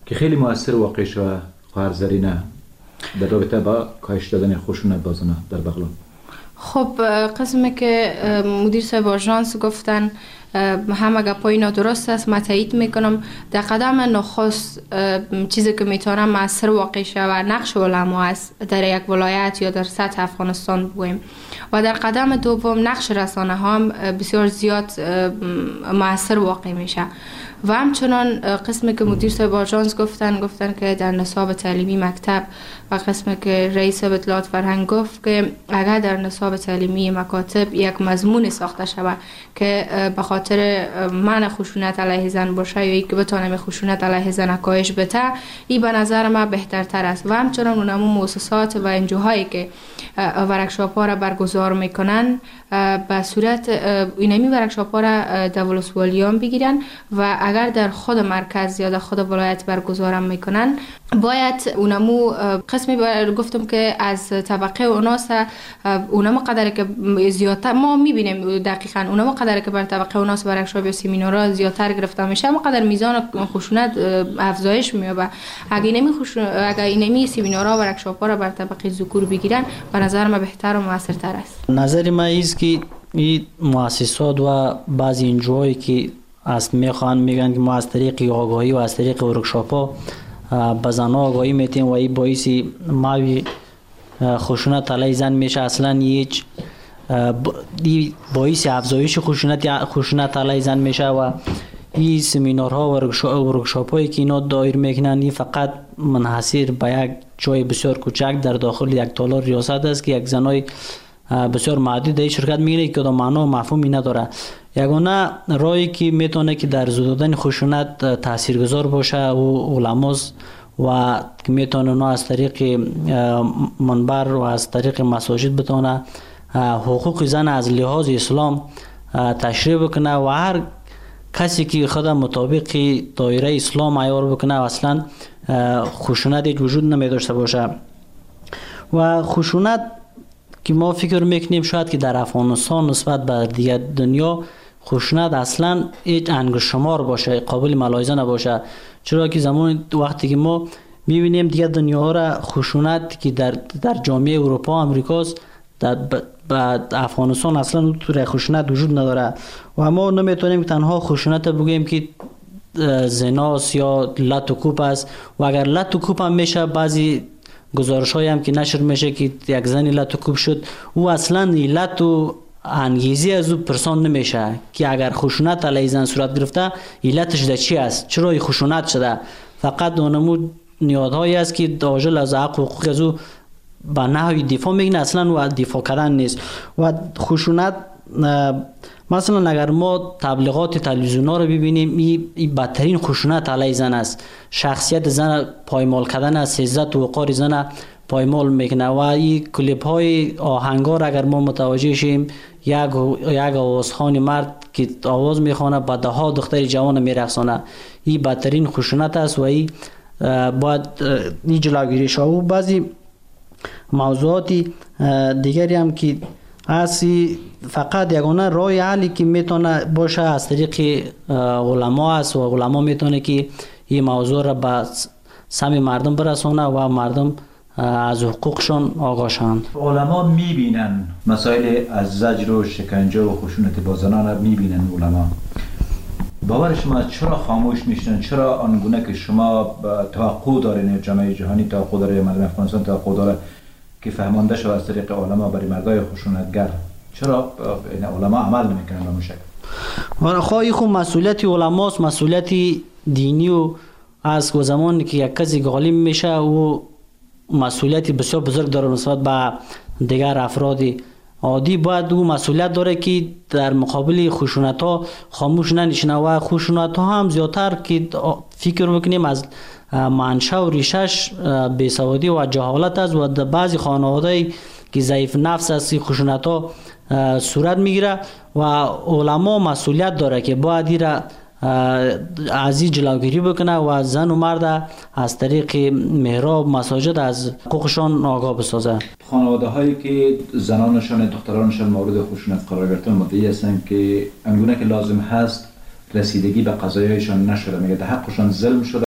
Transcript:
که خیلی مؤثر واقع شده خواهر زرینه در رابطه با کاهش دادن خشونت با زنان در بغلان؟ خب قسمی که مدیر صاحب آژانس گفتن همه گپای اینا درست است، من تایید میکنم. در قدم نخست چیزی که میتونم مؤثر واقع شه و نقش علما است در یک ولایت یا در سطح افغانستان بگوییم، و در قدم دوم نقش رسانه ها هم بسیار زیاد مؤثر واقع میشه. و همچنان قسمی که مدیر صاحب آژانس گفتن که در نصاب تعلیمی مکتب، و قسمی که رئیس اطلاعات فرهنگ گفت که اگر در نصاب تعلیمی مکاتب یک مضمون ساخته شود که به خاطر منع خشونت علیه زن باشه یا اینکه بتونه خشونت علیه زن کاهش بده، این به نظر من بهترتر است. و همچنان اونمون مؤسسات و انجوهایی که ورکشاپ ها را برگزار میکنن به صورت اینمی ورکشاپ ها را در ولسوالیان بگیرن، و اگر در خود مرکز یا در خود ولایت برگزار میکنن باید اونمو قسمی گفتم که از طبقه اوناس اونم قدر که زیادتر ما میبینیم دقیقاً اونم قدر که بر طبقه اوناس ورکشاپ یا سمینارها زیادتر گرفته میشه، اما قدر میزان خشونت افزایش مییابه. اگه اینمی سمینارها و ورکشاپ ها را بر طبقه ذکور بگیرن به نظر من بهتر و موثرتر است. نظر من است که این مؤسسات و بعضی انجوهایی که است میگن که ما از طریق آگاهی و از طریق ورکشاپ ها به زنها آگاهی میتیم و این باعث ماوی خشونت علیه زن میشه. اصلا هیچ باعث افزایش خشونت علیه زن میشه و این سمینارها و ورکشاپ هایی که اینا دایر میکنن این فقط منحصر به یک جای بسیار کوچک در داخل یک تالار ریاست است که یک زنای بسیار محدود در شرکت میگیره که معنا و مفهومی نداره. یگانه راهی که میتونه که در زدودن خشونت تاثیرگذار باشه و علماست و میتونه اونا از طریق منبر و از طریق مساجد بتونه حقوق زن از لحاظ اسلام تشریح بکنه و هر کسی که خود مطابق دایره اسلام عیار بکنه و اصلا خشونت وجود نمی داشته باشه. و خشونت که ما فکر میکنیم شاید که در افغانستان نسبت به دیگر دنیا خشونت اصلا هیچ انگشتشمار باشه، قابل ملاحظه نباشه، چرا که زمان وقتی که ما میبینیم دیگر دنیا را خشونت که در جامعه اروپا و امریکاست در افغانستان اصلا طور خشونت وجود نداره و ما نمیتونیم تنها خشونت بگوییم که زناست یا لط و کوب است. و اگر لط و کوب هم میشه بعضی گزارش های هم که نشر میشه که یک زنی لط و کوب شد او اصلا لط و انگیزی از او پرسان نمیشه که اگر خشونت علیه زن صورت گرفته علتش در چی است، چرا این خشونت شده. فقط اونمو نیازهایی است که داخل از حق و حقوق از او به نحوی دفاع میکنه، اصلا و دفاع کردن نیست. و خشونت مثلا اگر ما تبلیغات تلویزیونا رو ببینیم این بدترین خشونت علیه زن است. شخصیت زن پایمال کردن است، عزت و وقار زن پایمال میکنه و این کلیپ های آهنگار اگر ما متوجه شیم یک آوازخوان مرد که آواز میخوانه به ده ها دختر جوان میرقصانه، این بدترین خشونت است و این باید این جلوگیری شود. و بعضی موضوعات دیگری هم که اصلی فقط یگانه راه حلی که میتونه باشه از طریق علما است و علما میتونه که این موضوع را به سم مردم برسونه و مردم از حقوقشان آگاه شوند. علما میبینن مسائل از زجر و شکنجه و خشونت با زنان را میبینن علما. باور شما چرا خاموش میشن؟ چرا آنگونه که شما توقع دارین جامعه جهانی توقع داره، مردم افغانستان توقع داره که فهمانده شود از طریق علما برای مردای خشونتگر، چرا این علما عمل نمیکنن به مشکل؟ خواهی خود مسئولیت علماست، مسئولیت دینی و از زمانی که یک کسی غالب میشه و مسئولیت بسیار بزرگ داره نسبت به دیگر افراد عادی، باید او مسئولیت داره که در مقابل خشونت ها خاموش ننشینه و خشونت ها هم زیادتر که فکر میکنیم از منشأ و ریشش بیسوادی و جهالت است و در بعضی خانواده که ضعیف نفس است خشونت ها صورت میگیره و علما مسئولیت داره که باید را از این جلوگیری بکنه و زن و مرد از طریق محراب مساجد از حقوقشان آگاه بسازه. خانواده هایی که زنانشان دخترانشان مورد خشونت قرار گرفتن مدعی هستند که انگونه که لازم هست رسیدگی به قضایایشان نشده، میگه در حقشان ظلم شده